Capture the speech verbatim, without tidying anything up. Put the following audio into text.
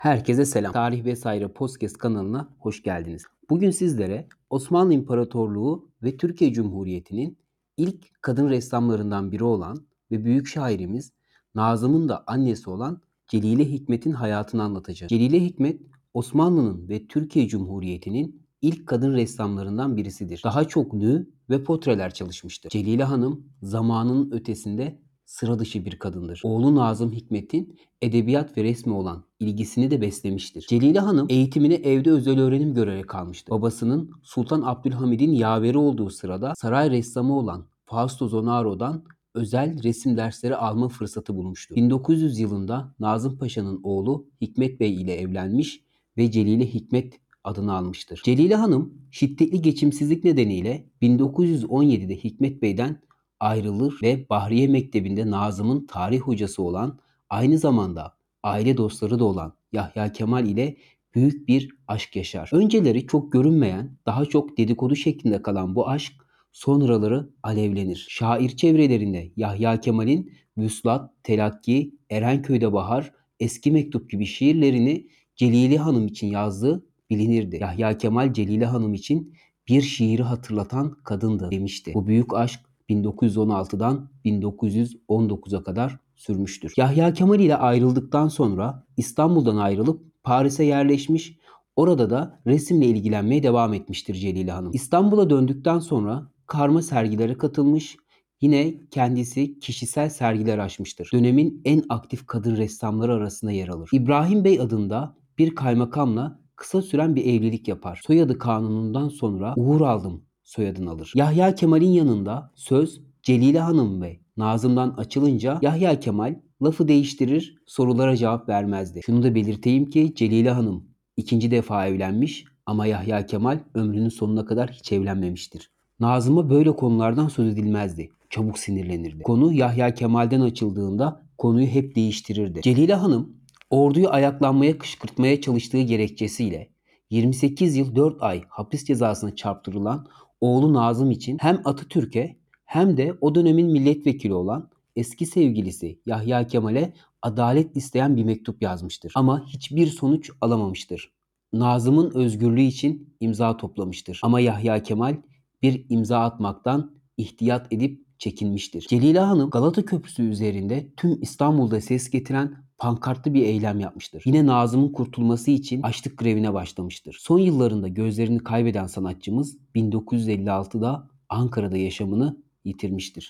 Herkese selam. Tarih vesaire podcast kanalına hoş geldiniz. Bugün sizlere Osmanlı İmparatorluğu ve Türkiye Cumhuriyeti'nin ilk kadın ressamlarından biri olan ve büyük şairimiz Nazım'ın da annesi olan Celile Hikmet'in hayatını anlatacağım. Celile Hikmet, Osmanlı'nın ve Türkiye Cumhuriyeti'nin ilk kadın ressamlarından birisidir. Daha çok nü ve portreler çalışmıştır. Celile Hanım zamanının ötesinde sıra dışı bir kadındır. Oğlu Nazım Hikmet'in edebiyat ve resme olan ilgisini de beslemiştir. Celile Hanım eğitimini evde özel öğrenim görerek almıştır. Babasının Sultan Abdülhamid'in yaveri olduğu sırada saray ressamı olan Fausto Zonaro'dan özel resim dersleri alma fırsatı bulmuştur. bin dokuz yüz yılında Nazım Paşa'nın oğlu Hikmet Bey ile evlenmiş ve Celile Hikmet adını almıştır. Celile Hanım şiddetli geçimsizlik nedeniyle bin dokuz yüz on yedide Hikmet Bey'den ayrılır ve Bahriye Mektebi'nde Nazım'ın tarih hocası olan, aynı zamanda aile dostları da olan Yahya Kemal ile büyük bir aşk yaşar. Önceleri çok görünmeyen, daha çok dedikodu şeklinde kalan bu aşk sonraları alevlenir. Şair çevrelerinde Yahya Kemal'in Vüslat, Telakki, Erenköy'de Bahar, Eski Mektup gibi şiirlerini Celile Hanım için yazdığı bilinirdi. Yahya Kemal Celile Hanım için bir şiiri hatırlatan kadındı demişti. Bu büyük aşk bin dokuz yüz on altıdan bin dokuz yüz on dokuza kadar sürmüştür. Yahya Kemal ile ayrıldıktan sonra İstanbul'dan ayrılıp Paris'e yerleşmiş, orada da resimle ilgilenmeye devam etmiştir Celile Hanım. İstanbul'a döndükten sonra karma sergilere katılmış, yine kendisi kişisel sergiler açmıştır. Dönemin en aktif kadın ressamları arasında yer alır. İbrahim Bey adında bir kaymakamla kısa süren bir evlilik yapar. Soyadı kanunundan sonra Uğur aldım soyadını alır. Yahya Kemal'in yanında söz Celile Hanım ve Nazım'dan açılınca Yahya Kemal lafı değiştirir, sorulara cevap vermezdi. Şunu da belirteyim ki Celile Hanım ikinci defa evlenmiş ama Yahya Kemal ömrünün sonuna kadar hiç evlenmemiştir. Nazım'a böyle konulardan söz edilmezdi. Çabuk sinirlenirdi. Konu Yahya Kemal'den açıldığında konuyu hep değiştirirdi. Celile Hanım orduyu ayaklanmaya kışkırtmaya çalıştığı gerekçesiyle yirmi sekiz yıl dört ay hapis cezasına çarptırılan oğlu Nazım için hem Atatürk'e hem de o dönemin milletvekili olan eski sevgilisi Yahya Kemal'e adalet isteyen bir mektup yazmıştır. Ama hiçbir sonuç alamamıştır. Nazım'ın özgürlüğü için imza toplamıştır. Ama Yahya Kemal bir imza atmaktan ihtiyat edip çekinmiştir. Celile Hanım Galata Köprüsü üzerinde tüm İstanbul'da ses getiren pankartlı bir eylem yapmıştır. Yine Nazım'ın kurtulması için açlık grevine başlamıştır. Son yıllarında gözlerini kaybeden sanatçımız bin dokuz yüz elli altıda Ankara'da yaşamını yitirmiştir.